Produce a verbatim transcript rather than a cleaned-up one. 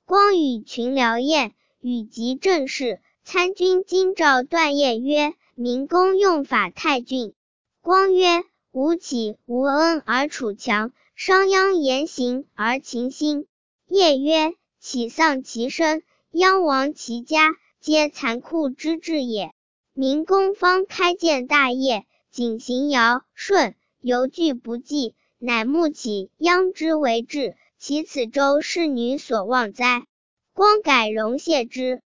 光与群僚宴，与及政事。参军京兆段业曰：明公用法太峻。光曰：吾岂无恩而处强，商鞅言行而秦心。业曰：岂丧其身，殃亡其家，皆残酷之至也。明公方开建大业，谨行尧舜，犹惧不济，乃慕起鞅之为治，其此周侍女所望哉？光改容谢之。